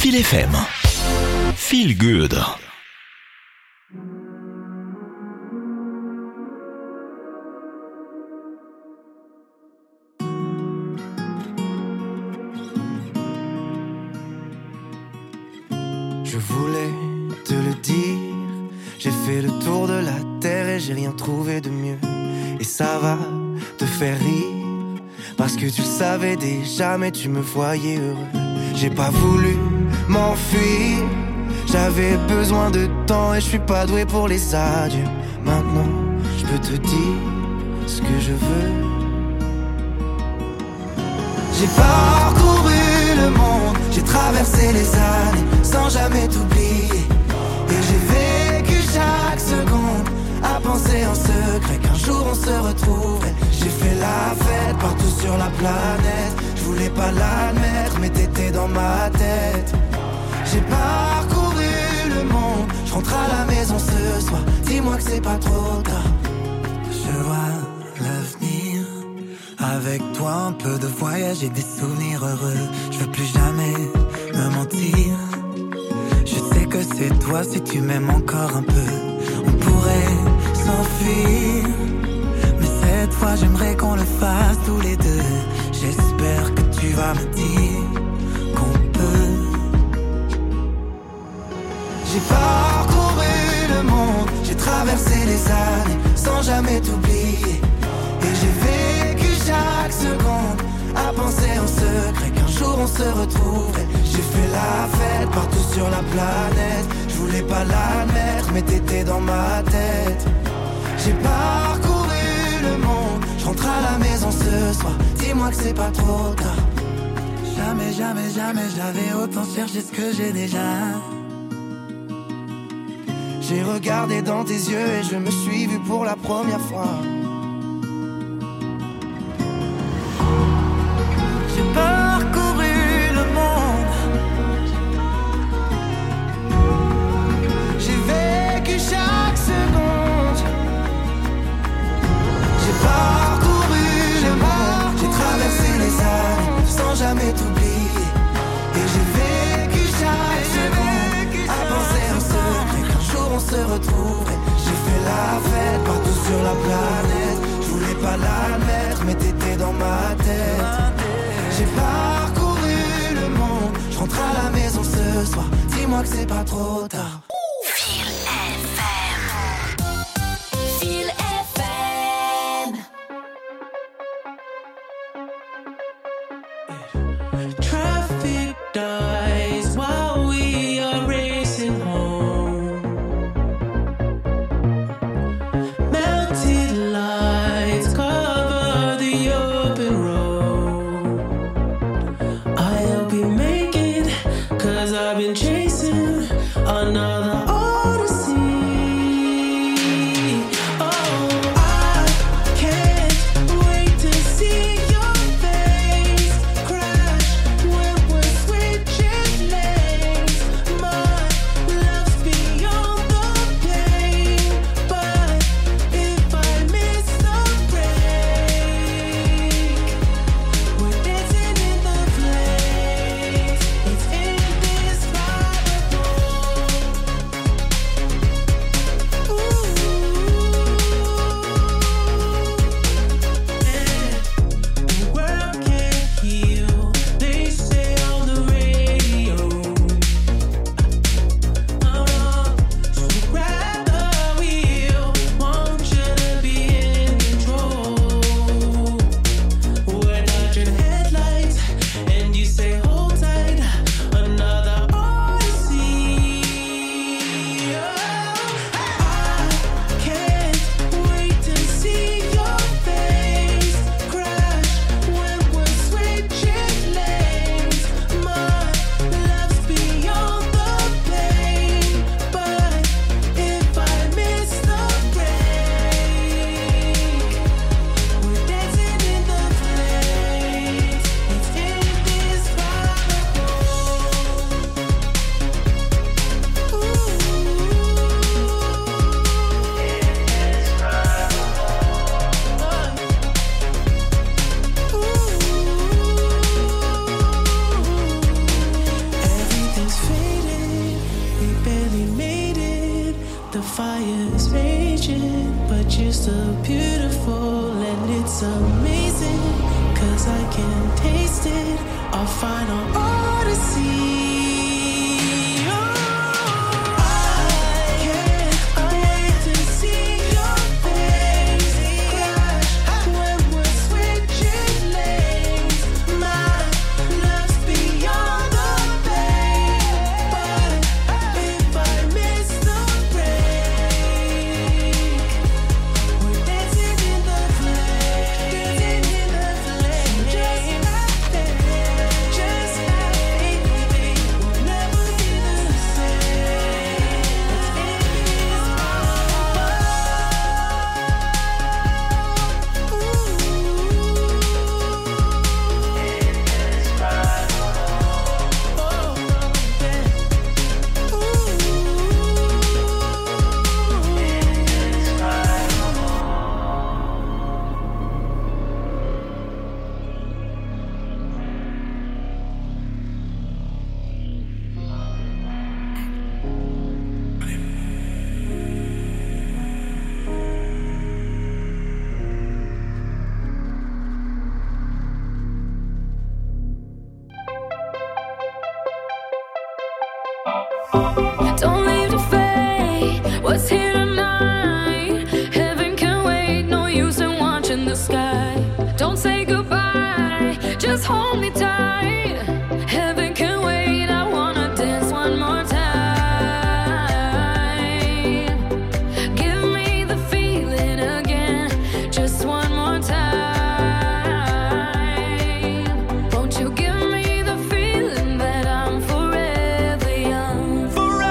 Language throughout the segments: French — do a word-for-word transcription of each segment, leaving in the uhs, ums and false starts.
Feel F M. Feel good. Je voulais te le dire, j'ai fait le tour de la terre et j'ai rien trouvé de mieux. Et ça va te faire rire, parce que tu le savais déjà mais tu me voyais heureux. J'ai pas voulu m'enfuir, j'avais besoin de temps et je suis pas doué pour les adieux. Maintenant je peux te dire ce que je veux. J'ai parcouru le monde, j'ai traversé les années sans jamais t'oublier. Et j'ai vécu chaque seconde à penser en secret qu'un jour on se retrouverait. J'ai fait la fête partout sur la planète, je voulais pas l'admettre mais t'étais dans ma tête. J'ai parcouru le monde, je rentre à la maison ce soir, dis-moi que c'est pas trop tard. Je vois l'avenir, avec toi un peu de voyage et des souvenirs heureux. Je veux plus jamais me mentir, je sais que c'est toi si tu m'aimes encore un peu. On pourrait s'enfuir, mais cette fois j'aimerais qu'on le fasse tous les deux. J'espère que tu vas me dire qu'on peut. J'ai parcouru le monde, j'ai traversé les années sans jamais t'oublier. Et j'ai vécu chaque seconde à penser en secret qu'un jour on se retrouverait. J'ai fait la fête partout sur la planète, je voulais pas l'admettre mais t'étais dans ma tête. J'ai parcouru le monde, je rentre à la maison ce soir, dis-moi que c'est pas trop tard. Jamais, jamais, jamais j'avais autant cherché ce que j'ai déjà. J'ai regardé dans tes yeux et je me suis vu pour la première fois. J'ai parcouru le monde, j'ai vécu chaque seconde. J'ai parcouru le monde, j'ai traversé les années sans jamais t'oublier. Et j'ai vécu chaque seconde à penser en secret qu'un jour on se retrouverait. J'ai fait la fête partout sur la planète, je voulais pas l'admettre mais t'étais dans ma tête. J'ai parcouru le monde, je rentre à la maison ce soir, dis-moi que c'est pas trop tard. Feel F M. Feel F M. Traffic dies while we are racing home. Melted lights cover the open road. I hope you make it, 'cause I've been chasing another odyssey. Oh, I can't wait to see your face crack. so beautiful and it's amazing, 'cause I can taste it, our final odyssey. Don't leave to fade what's here tonight. Heaven can wait, no use in watching the sky. Don't say goodbye, just hold me tight. Heaven can wait, I wanna dance one more time. Give me the feeling again, just one more time. Won't you give me the feeling that I'm forever young?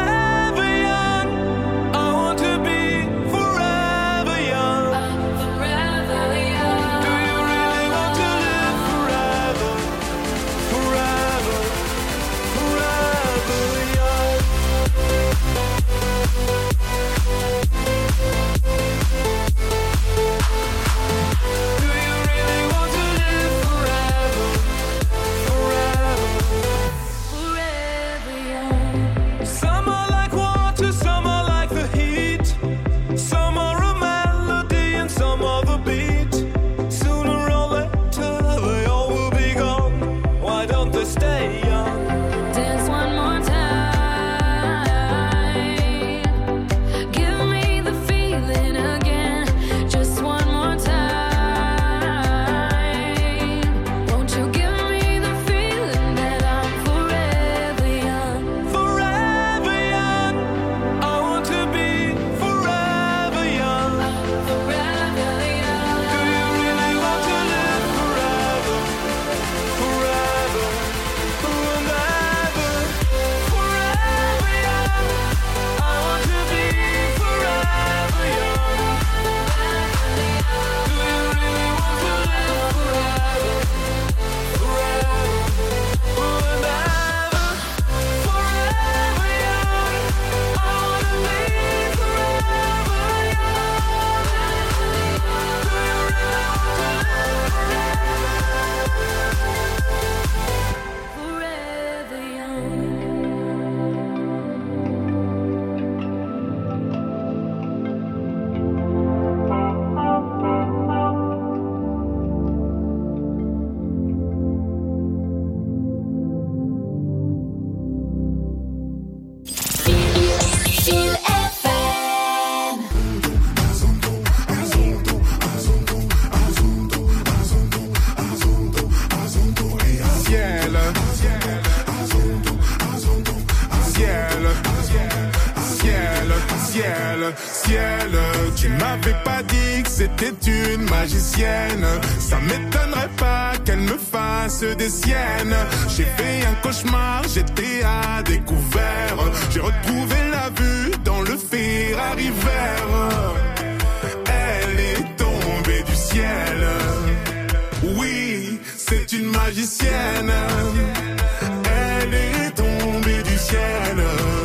Ciel, tu m'avais pas dit que c'était une magicienne. Ça m'étonnerait pas qu'elle me fasse des siennes. J'ai fait un cauchemar, j'étais à découvert. J'ai retrouvé la vue dans le Ferrari vert. Elle est tombée du ciel. Oui, c'est une magicienne. Elle est tombée du ciel.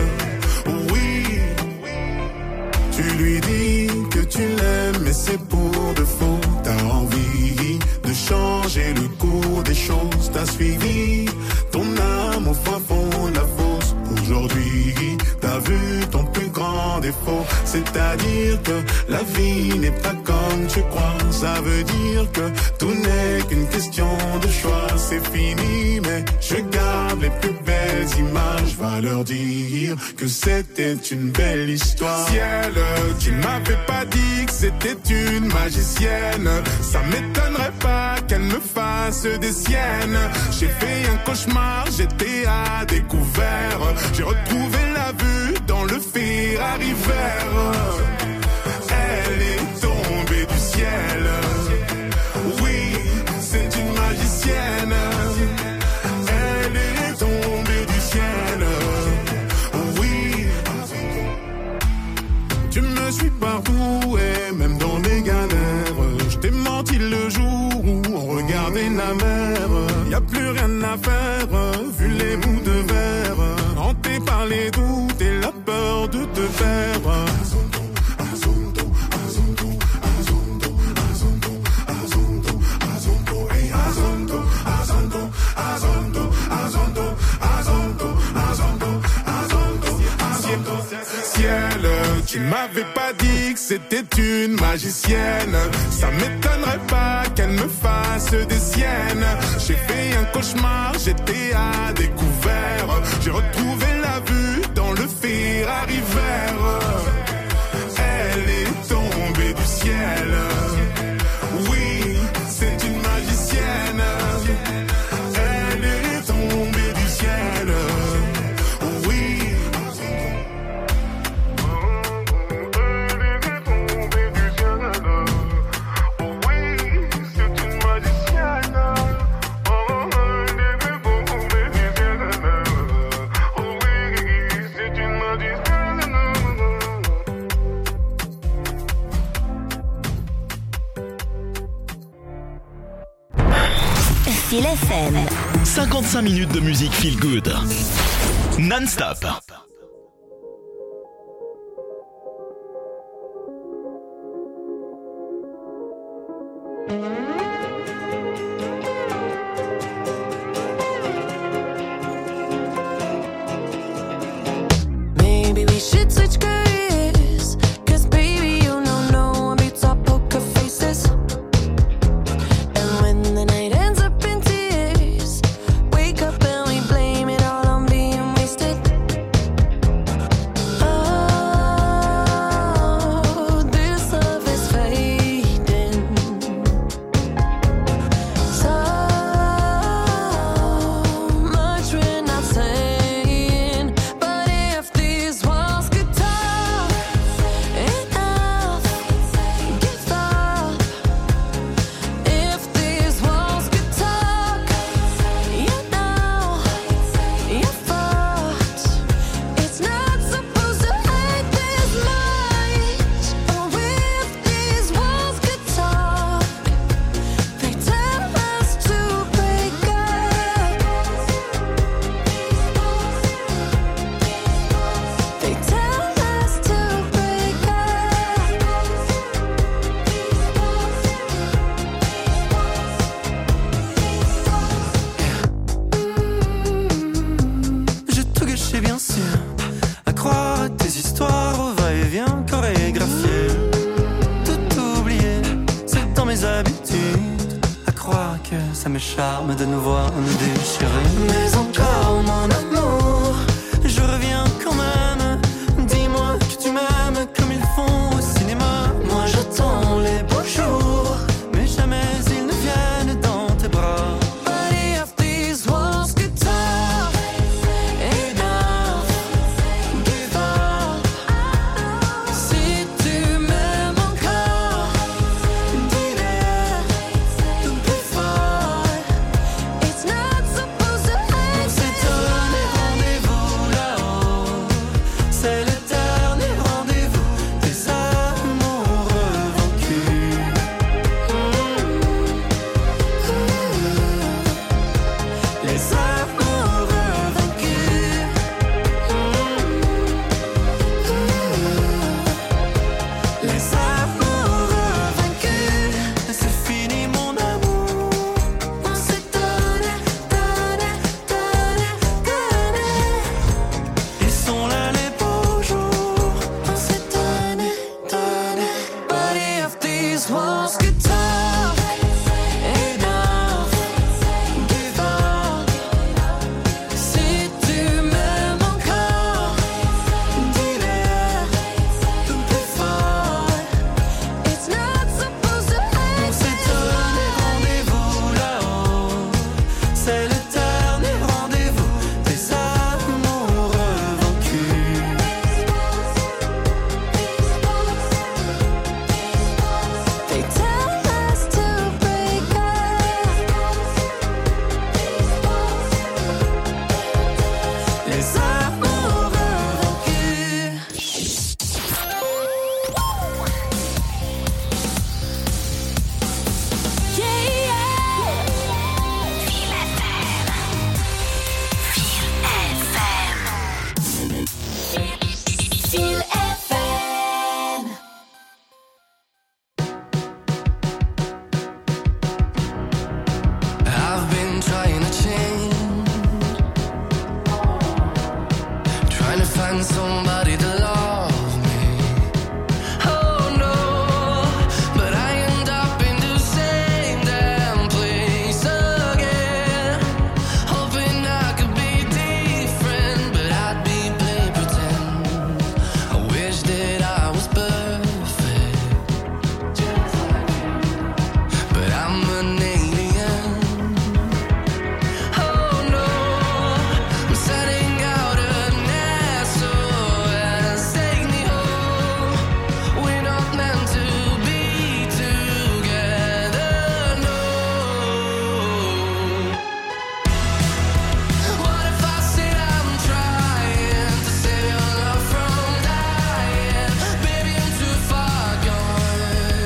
Tu lui dis que tu l'aimes, mais c'est pour de faux. T'as envie de changer le cours des choses. T'as suivi ton âme au fin fond de la fosse pour aujourd'hui, t'as vu ton plus grand défaut, c'est-à-dire que la vie n'est pas comme tu crois. Ça veut dire que tout n'est qu'une question de choix. C'est fini, mais je garde les plus belles images. Va leur dire que c'était une belle histoire. Ciel, tu m'avais pas dit que c'était une magicienne. Ça m'étonnerait pas qu'elle me fasse des siennes. J'ai fait un cauchemar, j'étais à découvert. J'ai retrouvé la vue dans le Ferrari vert. Elle est tombée du ciel. Oui, c'est une magicienne. Elle est tombée du ciel. Oui. Tu me suis partout et même dans mes galères. Je t'ai menti le jour où on regardait la mer. Y a plus rien à faire, vu les bouts de verre. Hanté par les doutes et la peur de te perdre. Ciel, tu m'avais pas dit que c'était une magicienne. Ça m'étonnerait pas qu'elle me fasse des siennes. J'ai fait un cauchemar, j'étais à découvert. J'ai retrouvé la vue dans le Ferrari vert. Elle est tombée du ciel. Oui, c'est une magicienne. Elle est tombée du ciel. Oui. Feel F M. cinquante-cinq minutes de musique feel good. Non-stop. Maybe we should switch careers, 'cause baby, you know no one beats our poker faces. And when the night ends up in tears, wake up and we blame it all on being wasted. Oh, this love is fading. So much we're not saying, but if these walls could talk, enough, give up. If these walls could talk, you know, you're fucked. It's not supposed to hurt this much. Oh, if these walls could talk, they tell us to break up. They tell us to break up. J'ai tout gâché bien sûr, à croire à tes histoires au va-et-vient chorégraphié. Tout oublié, c'est dans mes habitudes, à croire que ça me charme de nous voir nous déchirer. Mais encore mon amour, je reviens quand même. Dis-moi que tu m'aimes comme ils font au cinéma. Moi j'attends les beaux jours, mais jamais ils ne viennent dans tes bras. But if these walls could talk, enough, give up. Si tu m'aimes encore, dis-le plus fort. It's not supposed to hurt. C'est donné find somebody to love me. Oh no, but I end up in the same damn place again. Hoping I could be different, but I'd be playing pretend. I wish that I was perfect, but I'm an alien. Oh no, I'm setting out an S O S, take me home. We're not meant to be together, no. What if I said I'm trying to save your love from dying? Baby, I'm too far gone.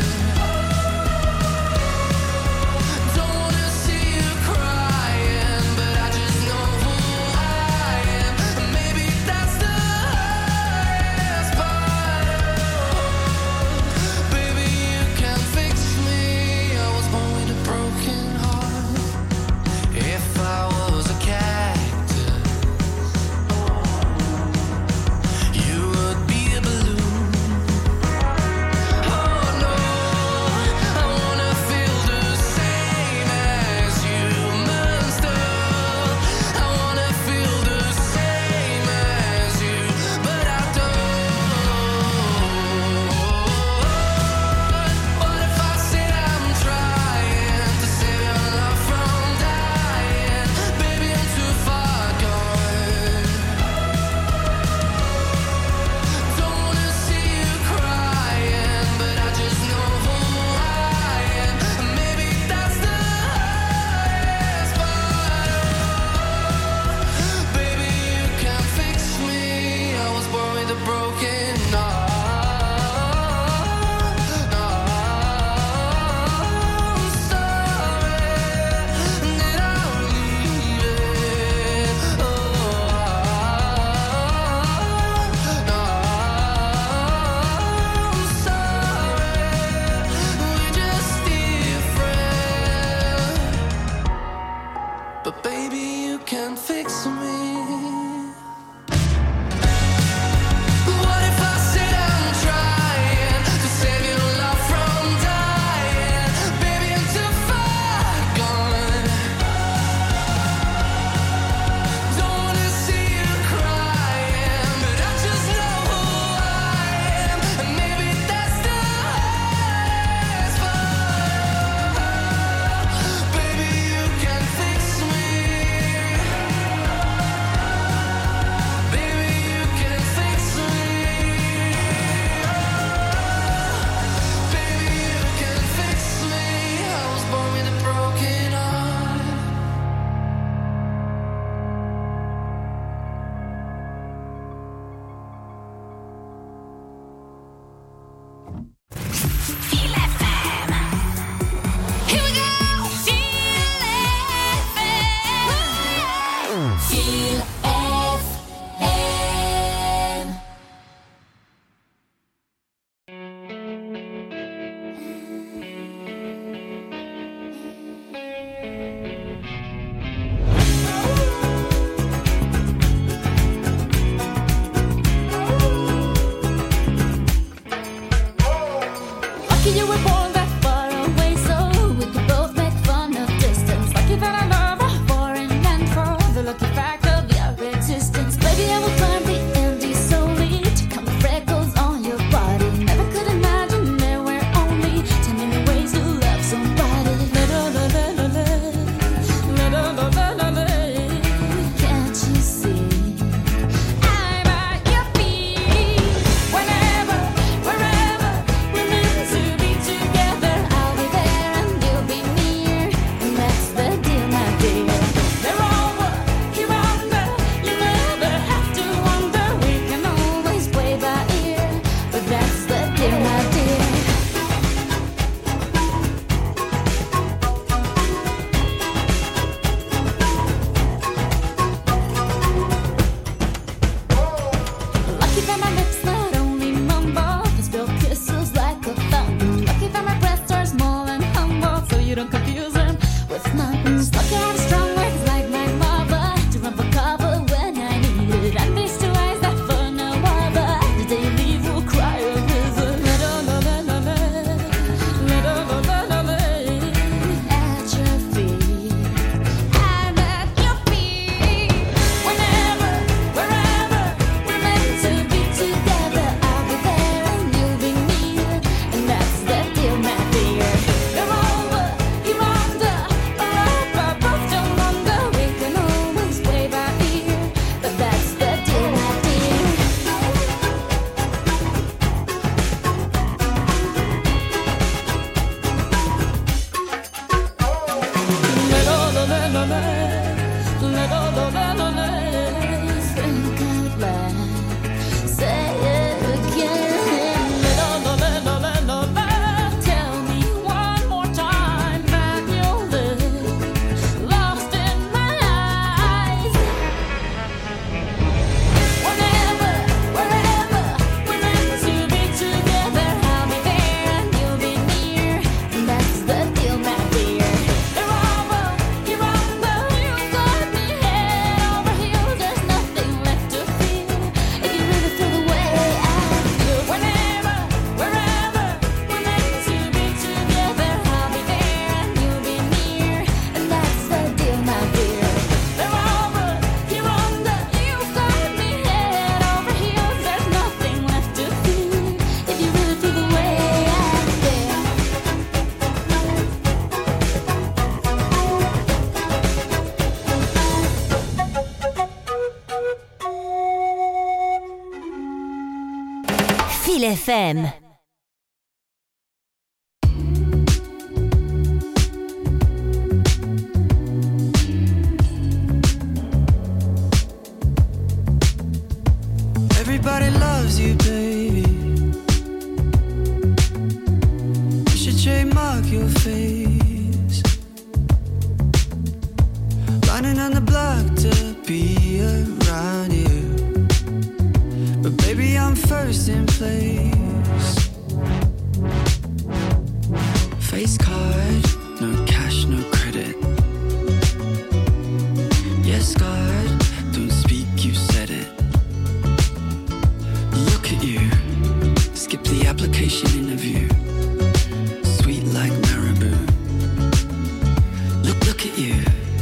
Don't wanna see you crying, but I just know who I am. Maybe that's the hardest part. Baby, you can fix me. I was born with a broken heart. If I was a cactus, you would be a balloon. Oh no, I wanna feel the same as human stuff. I wanna feel the same as you, but I don't. What if I said I'm trying to save your love from dying? Baby, I'm too far gone. Don't wanna see you crying, but I just know who I am. Maybe that's the hardest part. Baby, you can fix me. I was born with a broken heart. I'm sorry that I'm leaving. Oh, I'm sorry, we're just different. But baby, you can fix me. What if I said I'm trying to save your love from dying? Baby, I'm too far gone. Don't wanna see you crying, but I just know who I am. And maybe that's the hardest part. Baby, you can fix me. Feel F M. Everybody loves you, baby. You should trademark your face. Running on the block to be around you. But baby, I'm first in place. Face card, no cash, no credit. Yes, God, don't speak, you said it. Look at you, skip the application interview. Sweet like marabou. Look, look at you.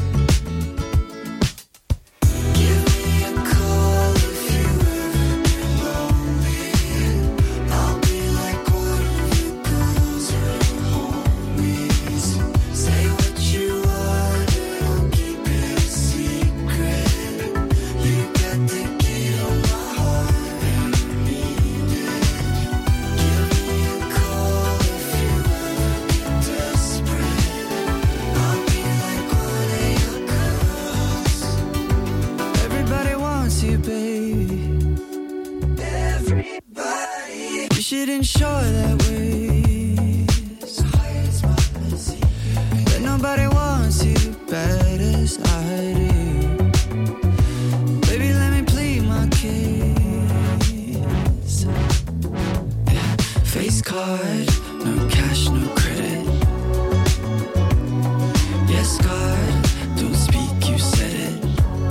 Give me a call if you ever get lonely. I'll be like one of your girls or your homies. Say what you want, but I'll keep it a secret. You got the key on my heart and I need it. Give me a call if you ever get desperate. I'll be like one of your girls. Everybody wants you, baby. Everybody. You should ensure that ways. That nobody wants you bad as I do. Baby, let me plead my case. Yeah. Face card, no cash, no credit. Yes, God, don't speak, you said it.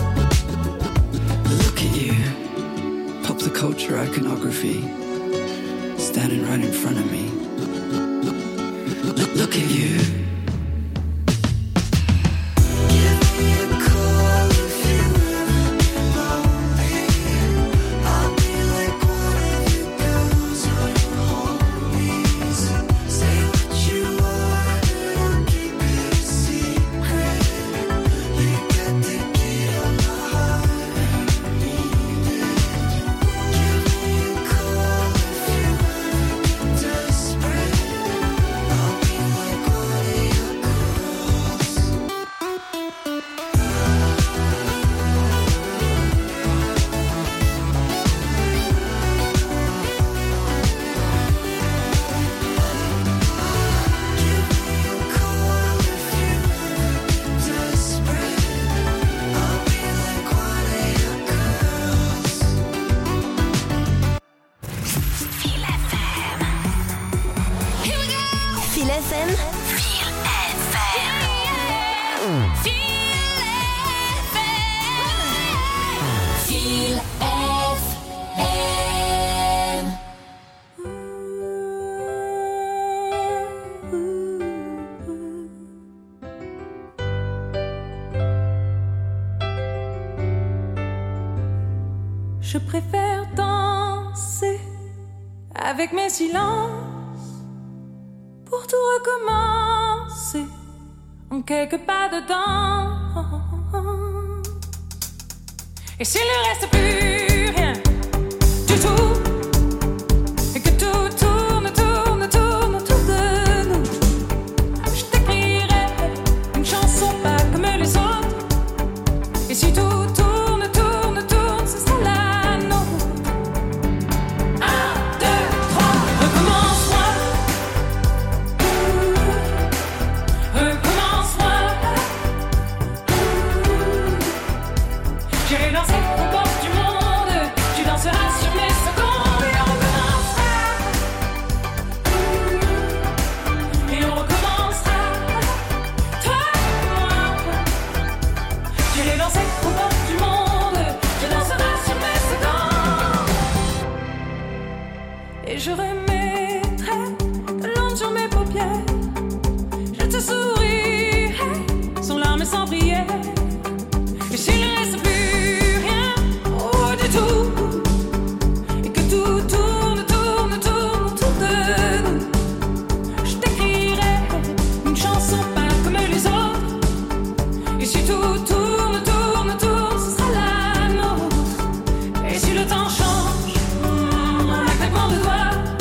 Look at you, pop the culture iconography, standing right in front of me. Look, look at you. Give me a call if you ever get lonely. I'll be like one of your girls or your homies. Say what you want, but I'll keep it a secret. You got the key on my heart and I need it. Give me a call if you ever get desperate. I'll be like one of your girls. Give me a call if you ever get desperate. I'll be like one of your girls. Feel F M. Here we go. Feel F M. Feel F M. Feel F M. Je préfère danser avec mes silences pour tout recommencer en quelques pas dedans. Et s'il ne reste plus rien du tout, et que tout tourne, tourne, tourne autour de nous, je t'écrirai une chanson pas comme les autres. Et si tout tourne, tourne, tourne, ce sera la nôtre. Un, deux, trois, recommence-moi. Recommence-moi. J'irai danser aux bords du monde. Tu danseras sur mes secondes. Et on recommencera. Et on recommencera. Toi et moi. J'irai danser aux bords du monde. Tu danseras sur mes secondes. Et je remettrai de l'onde sur mes paupières. Je te sourirai sans larmes et sans prière. Et s'il ne reste plus rien, oh du tout, et que tout tourne, tourne, tourne autour de nous, je t'écrirai une chanson pas comme les autres. Et si tout tourne, tourne, tourne, ce sera la nôtre. Et si le temps change, mm, un claquement de doigts,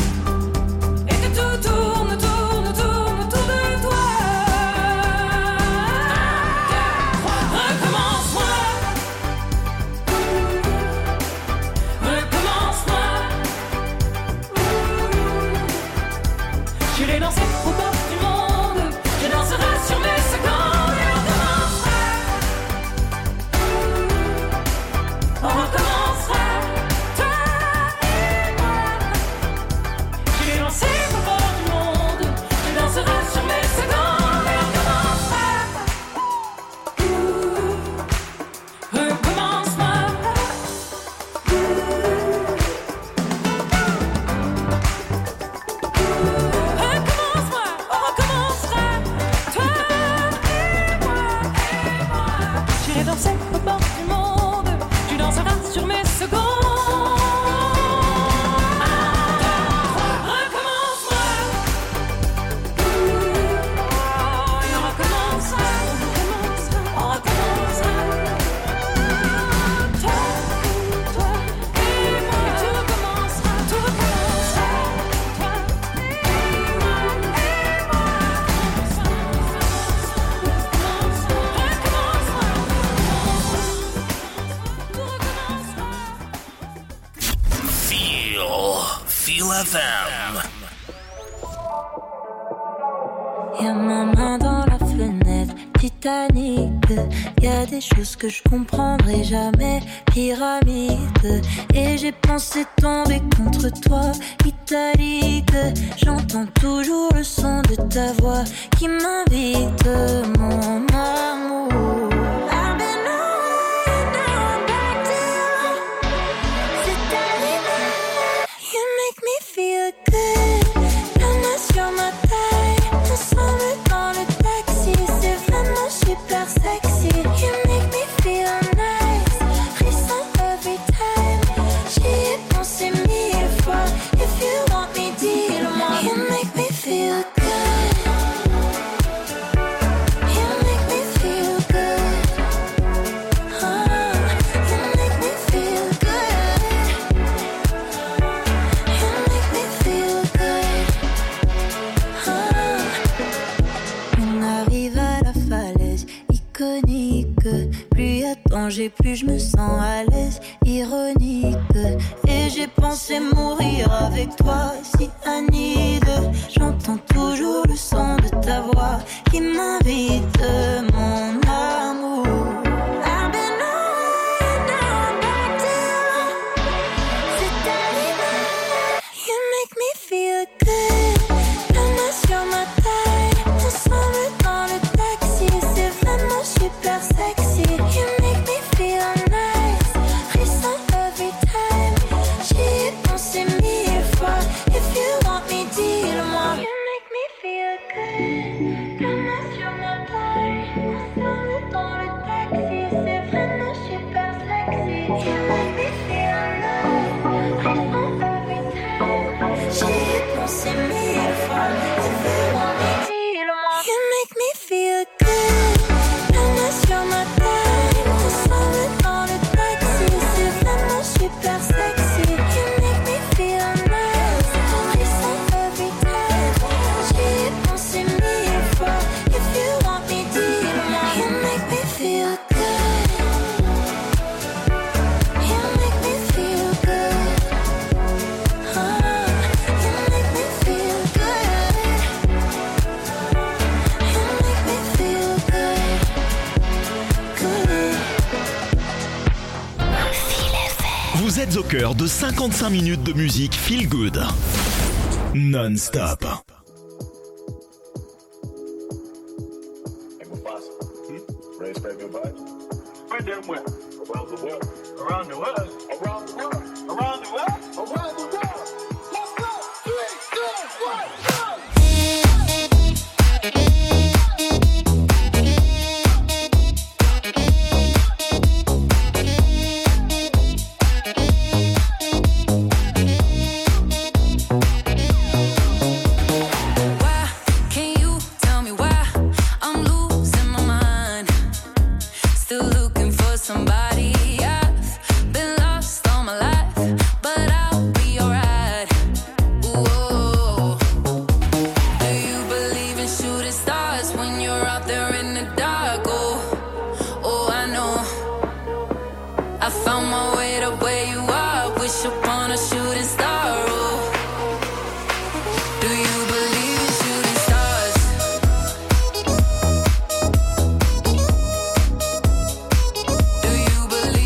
j'irai danser au bord du monde. Tu danseras sur mes secondes. F M. Y'a ma main dans la fenêtre, Titanic. Y'a des choses que je comprendrai jamais, pyramide. Et j'ai pensé tomber contre toi, italique. J'entends toujours le son de ta voix qui m'invite, mon amour. Plus plus je me sens à l'aise, ironique. Et j'ai pensé mourir avec toi, si Anide. J'entends toujours le son de ta voix qui m'invite, mon amour. Vous êtes au cœur de cinquante-cinq minutes de musique feel good. Non-stop. Around the world, around the world, around the world, around the world. Let's go, three, two, one, go. Somebody, I've been lost all my life, but I'll be alright. Ooh, do you believe in shooting stars when you're out there in the dark? Oh, oh, I know. I found my way to where you are. Wish upon a shooting star. Oh, do you believe in shooting stars? Do you believe?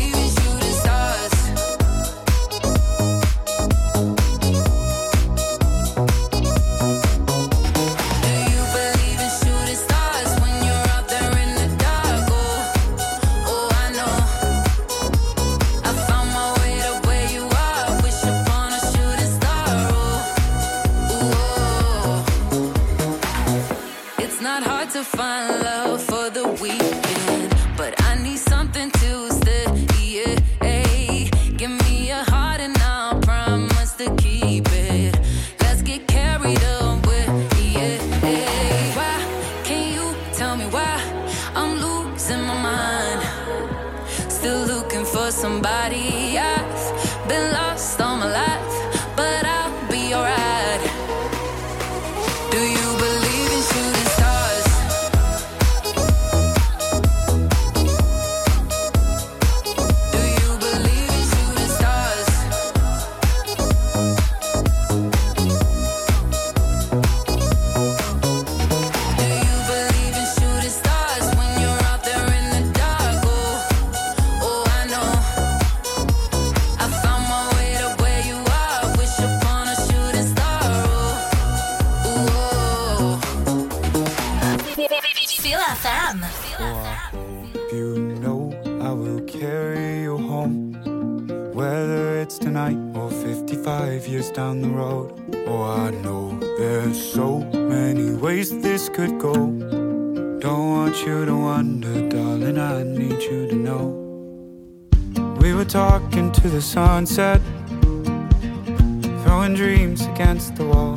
carry you home. Whether it's tonight or fifty-five years down the road. Oh, I know there's so many ways this could go. Don't want you to wonder, darling, I need you to know. We were talking to the sunset, throwing dreams against the wall.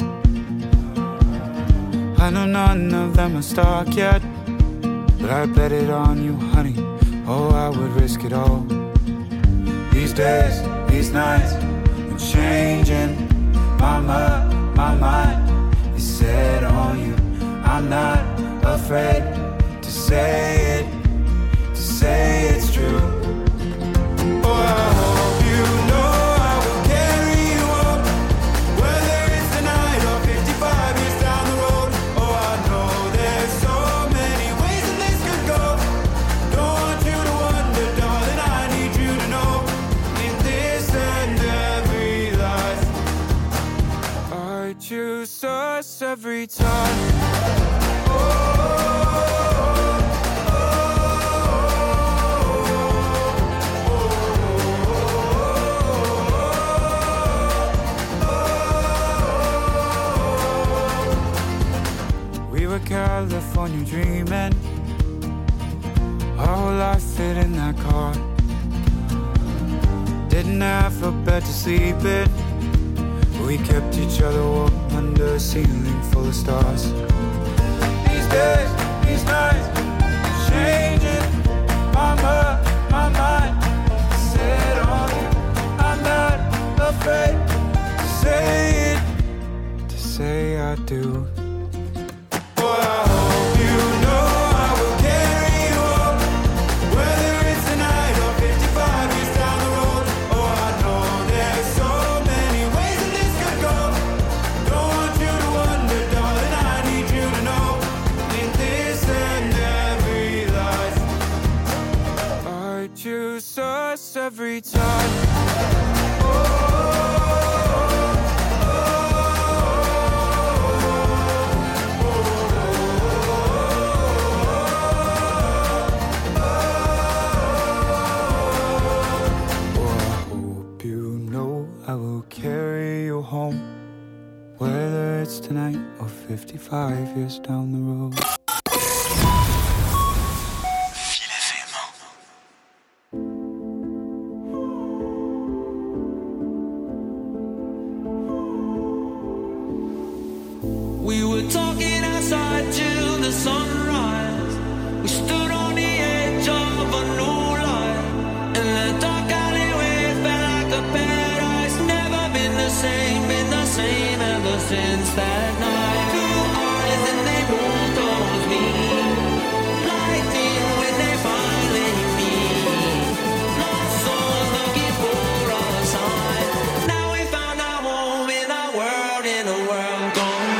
I know none of them are stuck yet, but I bet it on you, honey. Oh, I would risk it all. These days, these nights, I'm changing. Mama, my mind is set on you. I'm not afraid to say it, to say it's true. Oh, I hope you know I will carry you up, whether it's tonight or fifty-five years down the road. Oh, I know there's so many ways that this could go. Don't want you to wonder, darling, I need you to know. In this and every life, I choose us every time. California dreaming, our whole life fit in that car. Didn't have a bed to sleep in, but we kept each other warm under a ceiling full of stars. These days, these nights, changing. Mama, my mind set on you. I'm not afraid to say it, to say I do. Every time. I will carry you home, whether it's tonight or fifty-five years down the road. We were talking outside till the sunrise. We stood on the edge of a new life, and the dark alleyway felt like a paradise. Never been the same, been the same ever since that night. Two eyes and they moved towards me, lightning when they finally meet. Lost souls looking for a sign. Now we found our home in our world, in a world gone.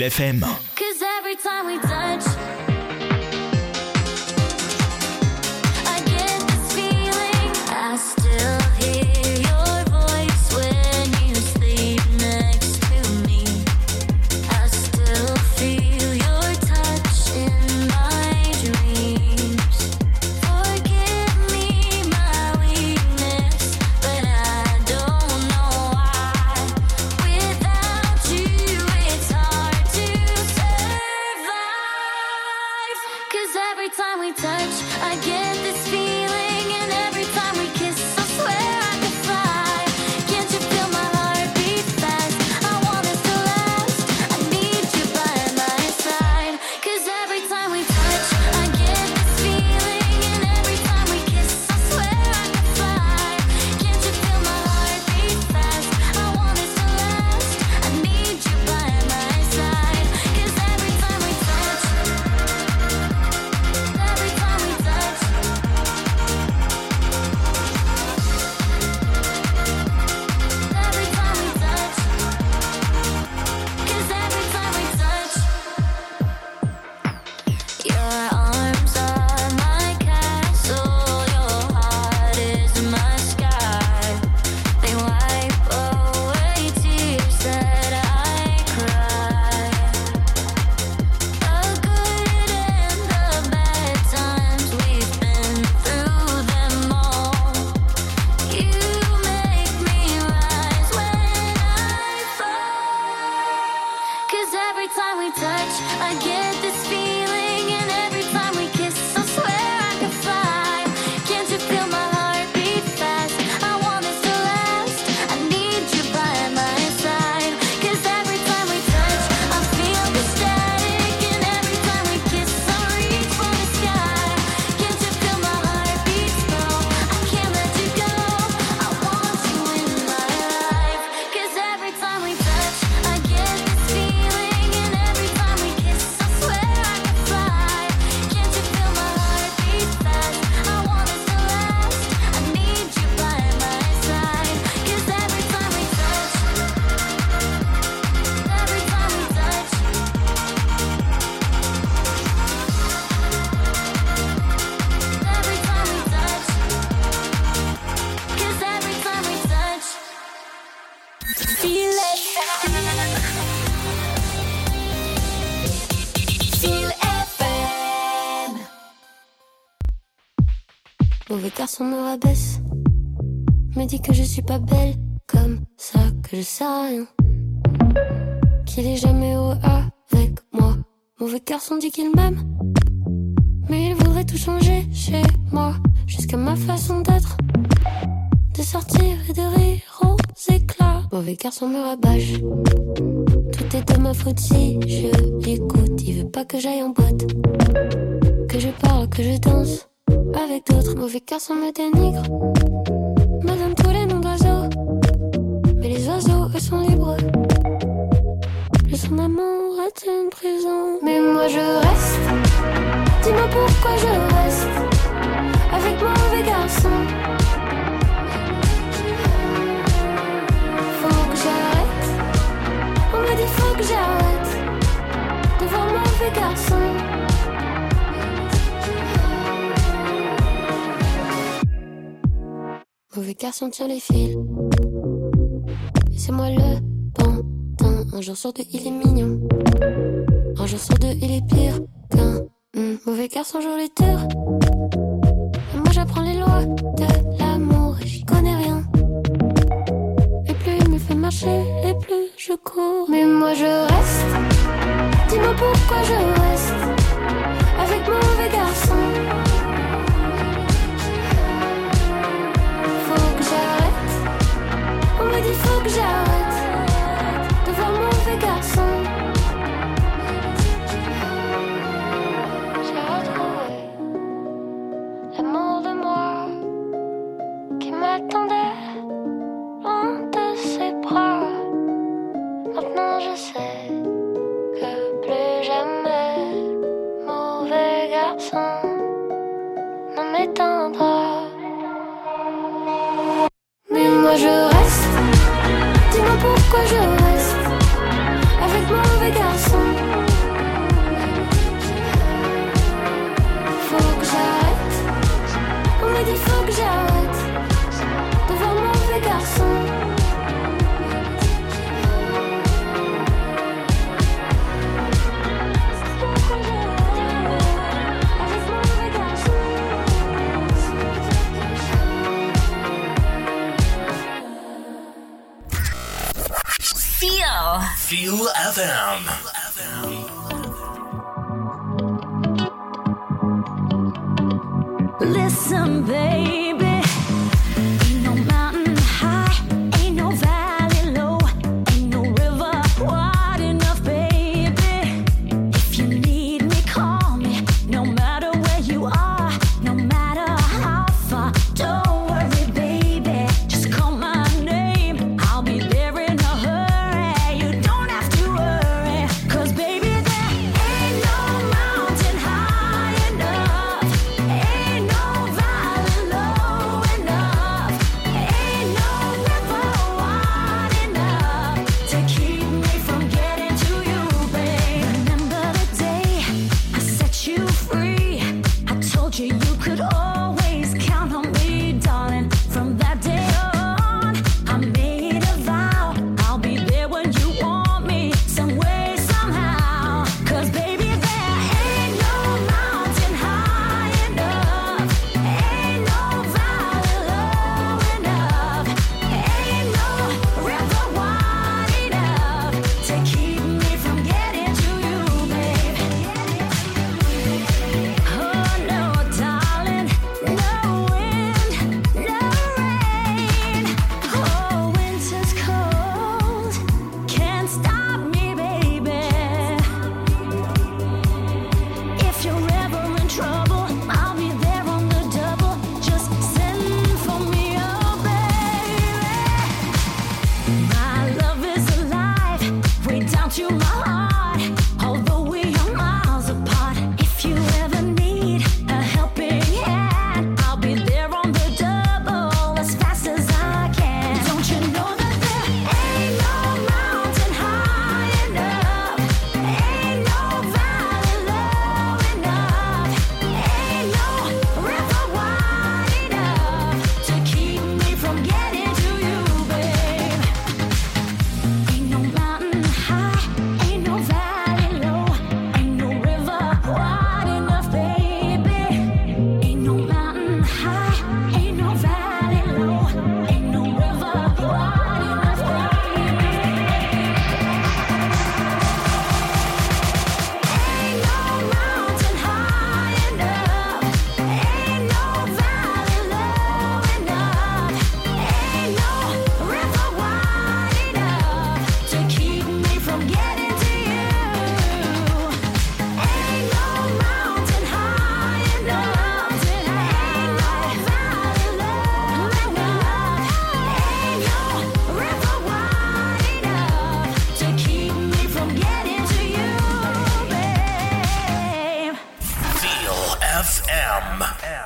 Feel F M. Cause every time we touch, I get this feeling. I still hear your voice when you sleep next to me. I still feel your touch in my dreams. Forgive me my weakness, but I don't know why. Without you, it's hard to survive. 'Cause every time we touch, I get this feeling, and every time we kiss, I swear I could fly. Can't you feel my heart beat fast? I want this to last. I need you by my side. 'Cause every time we touch, I get this feeling, and every time we kiss, I swear I could fly. Can't you feel my heart beat fast? I want this to last. I need you by my side. 'Cause every time we touch, every time we touch, every time we touch, 'cause every time we touch, your arms are my castle, your heart is my sky. They wipe away tears that I cry. The good and the bad times, we've been through them all. You make me rise when I fall. 'Cause every time we touch, I get this feeling, and every time we kiss, I swear I could fly. Can't you feel my heart beat fast? I want this to last. I need you by my side. 'Cause every time we touch, I feel the static, and every time we kiss, I reach for the sky. Can't you feel my heart beat slow? I can't let you go. I want you in my life. 'Cause every time we touch, I get this feeling, and every time we kiss, I swear I could fly. Can't you feel my heart beat fast? I want this to last. I need you by my side. 'Cause every time we touch, every time we touch, every time we touch, 'cause every time we touch, feel it. Feel F M. Mauvais garçon me rabaisse, me dit que je suis pas belle, comme ça que je sais rien, qu'il est jamais heureux avec moi. Mauvais garçon dit qu'il m'aime, mais il voudrait tout changer chez moi, jusqu'à ma façon d'être, de sortir et de rire aux éclats. Mauvais garçon me rabâche, tout est de ma faute si je l'écoute. Il veut pas que j'aille en boîte, que je parle, que je danse avec d'autres. Mauvais garçon me dénigre, me donne tous les noms d'oiseaux, mais les oiseaux eux sont libres. Le son d'amour est une prison, mais moi je reste. Dis-moi pourquoi je reste avec mauvais garçon. Faut que j'arrête, on me dit faut que j'arrête de voir mauvais garçon. Mauvais garçon tient les fils, et c'est moi le pantin. Un jour sur deux il est mignon, un jour sur deux il est pire qu'un mm. Mauvais garçon joue les tours, et moi j'apprends les lois de l'amour et j'y connais rien. Et plus il me fait marcher, et plus je cours. Mais moi je reste, dis-moi pourquoi je reste avec mauvais garçon. Faut que j'arrête, on me dit faut que j'arrête de voir mauvais garçon. J'ai retrouvé l'amour de moi qui m'attendait loin de ses bras. Maintenant je sais que plus jamais mauvais garçon ne m'éteindra. Mais moi je reste, dis-moi pourquoi je reste avec mauvais garçon. F M. Listen, baby, ain't no mountain high, ain't no valley low, ain't no river wide enough, baby. If you need me, call me, no matter where you are, no matter how far. Don't worry, baby, just call my name, I'll be there in a hurry. You don't have to worry, 'cause baby, there ain't no mountain high enough, ain't no valley low enough, ain't no river wide enough to keep me from getting to you, babe. Remember the day I set you free? I told you you could always count on me, darling. From that day on, I made a vow, I'll be there when you want me, some way, somehow. 'Cause baby, there ain't no mountain high enough, ain't no valley low enough, ain't no river wide enough to keep me from getting to you, babe. Oh no, darling, no wind, no rain. Oh, winter's cold, can't stop me, baby. If you're ever in trouble, I'll be there on the double. Just send for me, oh baby. My love is alive, way down to my heart. Although we are miles apart, if you ever need a helping hand, I'll be there on the double as fast as I can. Don't you know that there ain't no mountain high enough, ain't no valley low enough, ain't no river wide enough to keep me from getting to you, babe. Ain't no mountain high, ain't no valley low, ain't no river wide enough, baby. Ain't no mountain high, ain't no valley low, ain't no river wide enough, baby. Ain't no mountain high enough, ain't no valley low enough, ain't no river wide enough to keep me from getting to you. Ain't no mountain high enough, ain't no valley low enough, ain't no river wide enough to keep me from getting to you, babe. Feel F M.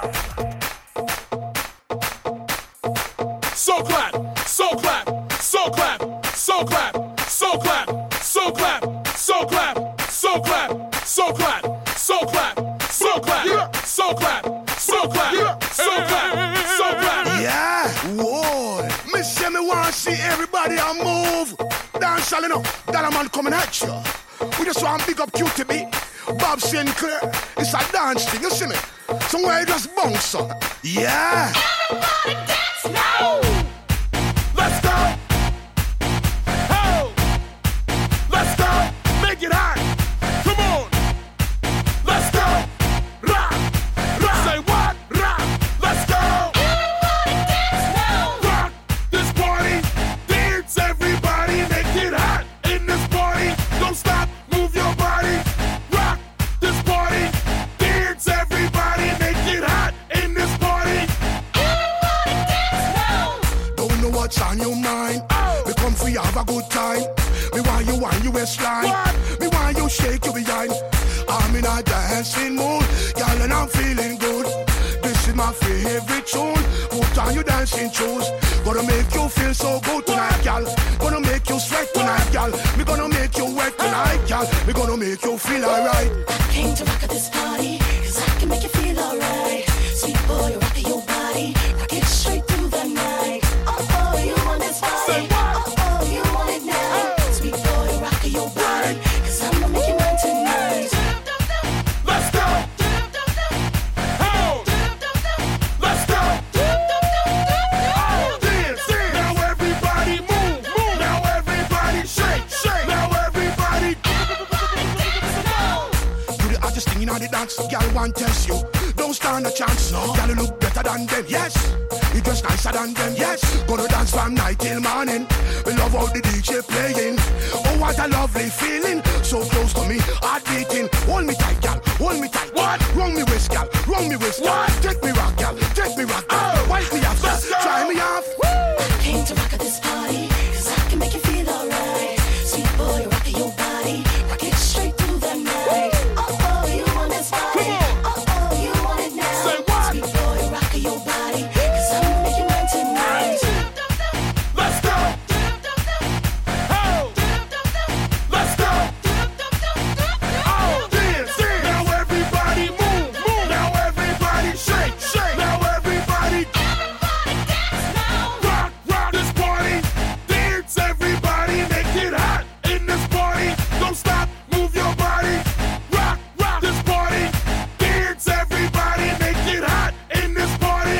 So clap, so clap, so clap, so clap, so clap, so clap, so clap, so clap, so clap, so clap, so clap, so clap, so clap, so clap, so clap. Yeah, whoa. Me say me want to see everybody a move. Dance all enough, that a man coming at you. We just want to big up Q T B, Bob Sinclair. It's a dance thing, you see me? Somewhere you just bounce up. Yeah. Everybody dance now! Let's go. Ho. Let's go. Make it hot. Come on. Let's go. Rock. Rock. Say what? Rock. Let's go. Everybody dance now! Rock this party. Dance everybody. Make it hot in this party. Don't stop. Move your body. Rock this party. Dance everybody. Make it hot in this party. Everybody dance now! Don't know what's on your mind. We come for you, have a good time. Me want you on your waistline. Me want you shake your behind. I'm in a dancing mood, girl, and I'm feeling good. This is my favorite tune. Put on your dancing shoes. Gonna make you feel so good tonight, girl. Gonna make you sweat tonight, girl. Me gonna make you wet tonight, girl. Me gonna make you feel alright. I came to rock at this party, cause I can make you feel alright. Sweet boy, you're rocking your body, rock it straight through the night. Oh, oh, you want this body? Oh, oh, you want it now? Sweet boy, you're rocking your body, cause I'ma make you mine tonight. Let's go. Ho. Let's go. Oh, dance, dance. Now everybody move, move. Now everybody shake, shake. Now everybody inna the dance, girl want test you. Don't stand a chance, no. Girl, you look better than them, yes. You dress nicer than them, yes. Gonna dance from night till morning. We love how the D J playing. Oh, what a lovely feeling. So close to me, heart beating. Hold me tight, girl, hold me tight. What? Wrong me waist, girl, wrong me waist, girl. Take me rock, girl, take me rock, girl. Oh. Wipe me off, girl, try me off. Woo! I came to rock at this party, cause I can make you feel alright. Sweet boy, rockin' your body, rock it straight through the night. Oh, oh, you want this body? Oh, oh, you want it now? Say what? Sweet boy, rockin' your body, cause I'm making mine tonight. Let's go. Oh. Let's go. Oh, dance, dance. Now everybody move, move. Now everybody shake, shake. Now everybody, everybody dance now. Rock, rock this party. Dance, everybody, make it hot in this party. Don't stop, move your body. Rock, rock this party. Dance, everybody, make it hot in this party.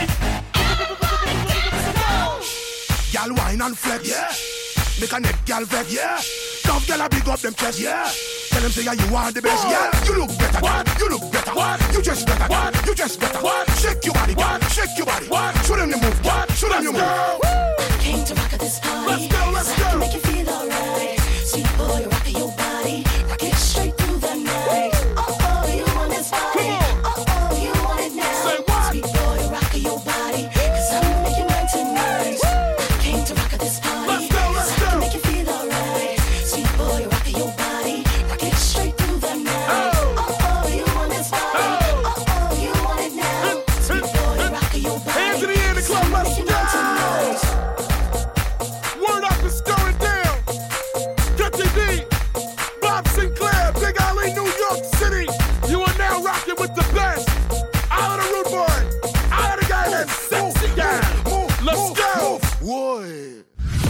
Girl wine and flex, yeah. Make a neck girl vex, yeah. Tough girl a big up them chest, yeah. Tell them say yeah, you are the best, What? yeah. You look better, What? you look better, What? you just better, What? you just better. What? Shake your body, What? shake your body. What? Show them the move, What? show them the Let's move. go. I came to rock at this party, Let's go, let's cause I can go. make you feel alright. Sweet boy, rockin' your body, rock it straight through the night. Oh, oh, you want this body? Oh, oh, you want it now? Say what? Sweet boy, rockin' your body, cause I'm making mine tonight. I came to rock at this party, Let's go, let's cause I can go. make you feel alright. Sweet boy, rockin' your body, rock it straight through the night. Oh. Oh, oh, you want this body? Oh. Oh, oh, you want it now? Sweet boy, rockin' your body, Hands in the air in the club, cause I'm let's making mine go. tonight. Word up is going down. Get T D, Bob Sinclair, Big Alley, New York City. You are now rocking with the best. Out of the rude boy. Out of the guy that's sexy guy. Let's go. Whoa.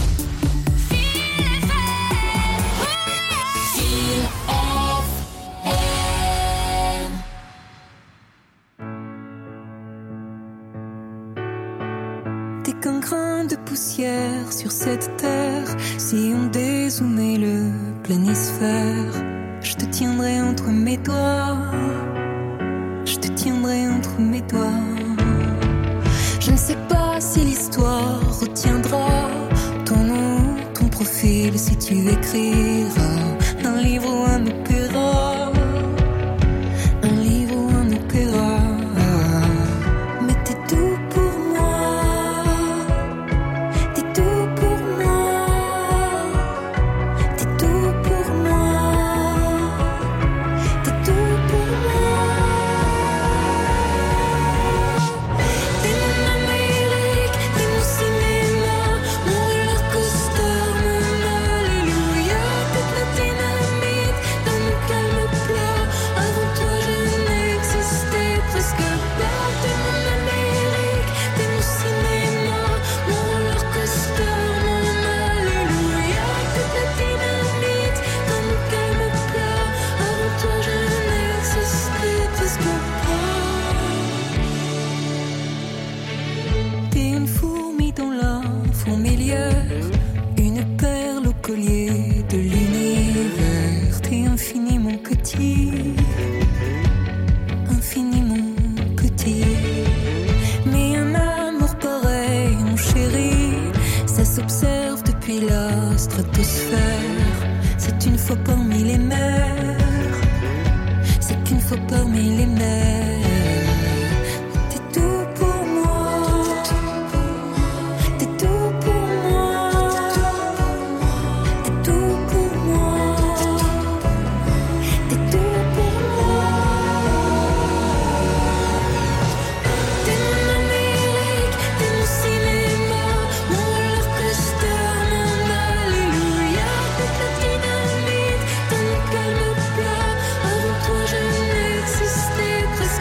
T'es qu'un grain de poussière sur cette terre. Si on dézoomait le planisphère, je te tiendrai entre mes doigts. Je te tiendrai entre mes doigts. Je ne sais pas si l'histoire retiendra ton nom, ton profil, si tu écriras un livre ou un opéra. Un livre ou un opéra. Mais t'es tout pour moi. T'es tout pour moi. T'es tout pour moi. T'es tout pour moi. T'es mon Amérique, t'es mon cinéma, mon roller coaster, mon alléluia. T'es la dynamite dans mon calme plat. Avant toi je n'existais presque pas. T'es mon Amérique, t'es mon cinéma, mon roller coaster, mon alléluia. T'es la dynamite dans mon calme plat. Avant toi je n'existais presque pas. T'es une fourmi dans la fourmilière, une perle au collier de l'univers. T'es infiniment petit, infiniment petit. Mais un amour pareil, mon chéri, ça s'observe depuis la stratosphère. C'est une fois parmi les mers, c'est qu'une fois parmi les mers. T'es tout pour moi. T'es tout pour moi. T'es tout pour moi. T'es tout pour moi. T'es mon Amérique, t'es mon cinéma, mon roller coaster, mon alléluia. T'es la dynamite dans mon calme plat. Avant toi je n'existais presque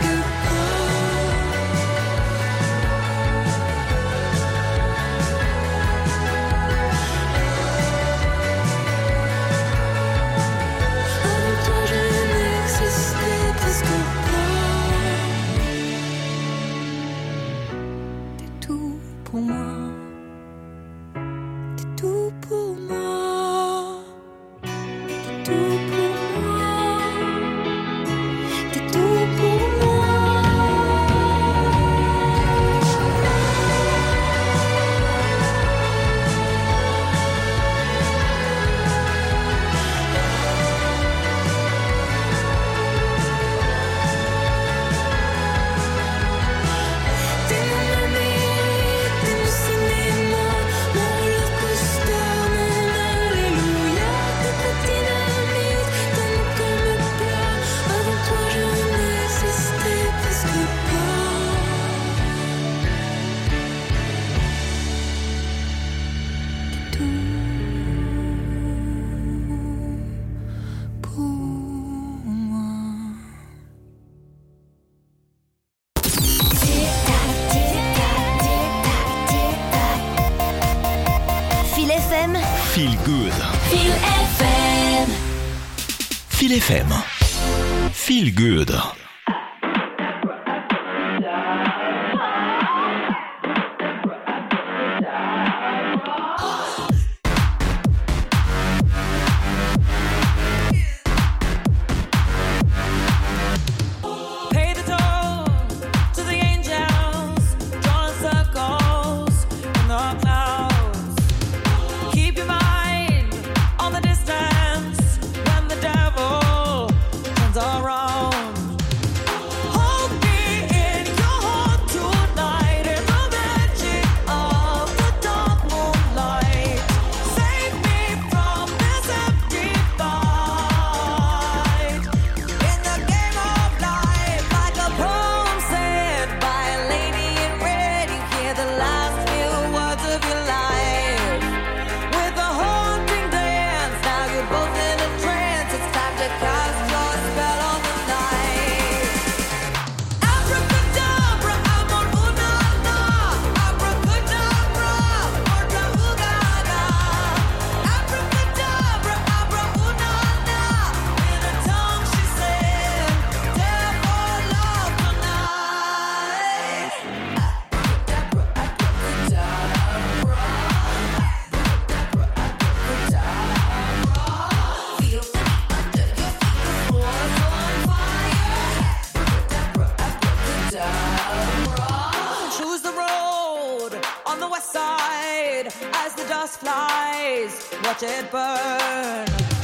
Feel Good. Feel F M. Feel F M. Feel Good. As the dust flies, watch it burn.